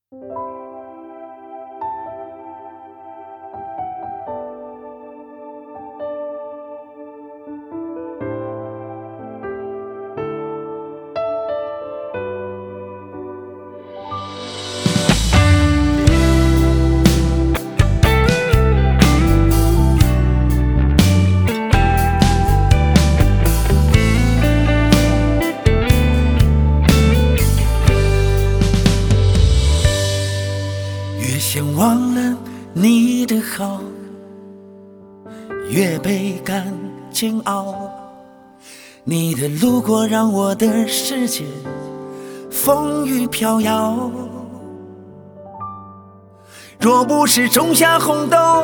先忘了你的好，越倍感煎熬。你的路过让我的世界风雨飘摇。若不是种下红豆，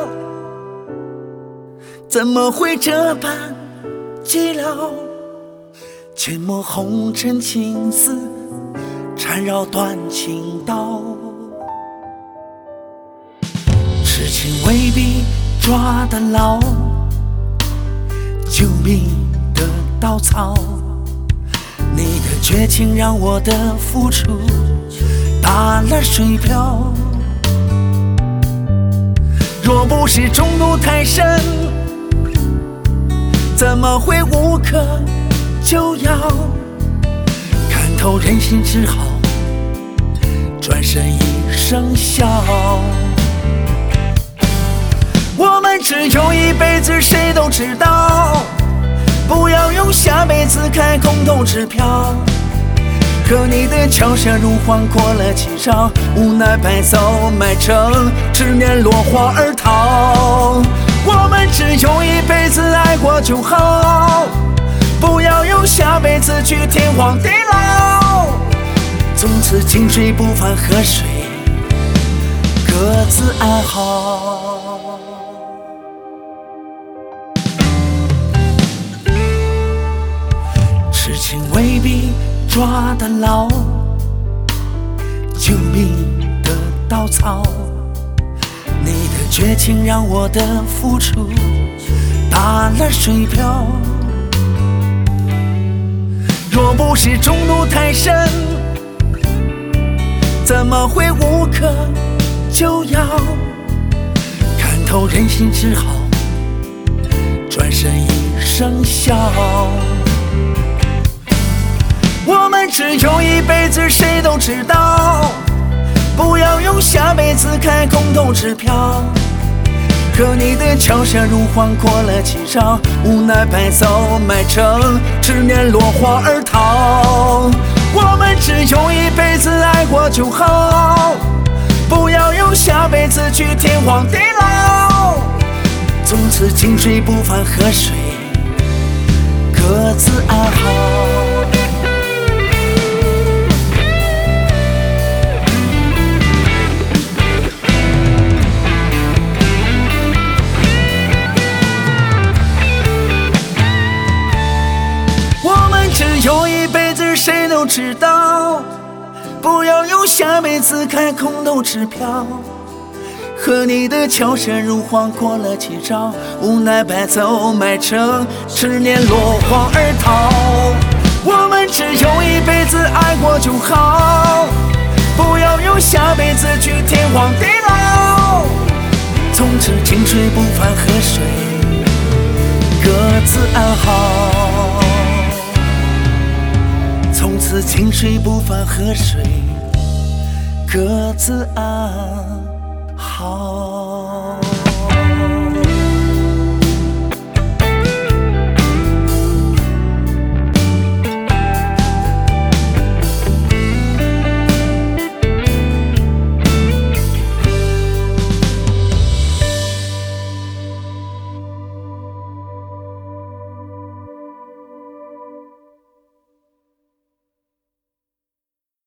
怎么会这般寂寥？阡陌红尘情丝缠绕断情刀。痴情未必抓得牢，救命的稻草。你的绝情让我的付出打了水漂。若不是中毒太深，怎么会无可救药？看透人心只好转身一声笑。我们只有一辈子，谁都知道，不要用下辈子开空头支票。可你的巧舌如簧过了几招，无奈白走麦城，执念落花而逃。我们只有一辈子，爱过就好，不要用下辈子去天荒地老。从此井水不犯河水，各自安好。痴情未必抓得牢，救命的稻草。你的绝情让我的付出打了水漂。若不是中毒太深，怎么会无可救药？看透人心只好转身一声笑。我们只有一辈子，谁都知道，不要用下辈子开空头支票。可你的巧舌如簧过了几招，无奈白走麦城，执念落花而逃。我们只有一辈子，爱过就好，不要用下辈子去天荒地老。从此井水不犯河水，各自安好。有一辈子，谁都知道，不要用下辈子开空头支票。和你的巧舌如簧过了几招，无奈白走麦城，执念落荒而逃。我们只有一辈子，爱过就好，不要用下辈子去天荒地老。从此井水不犯河水，各自安好。从此井水不犯河水，各自安好。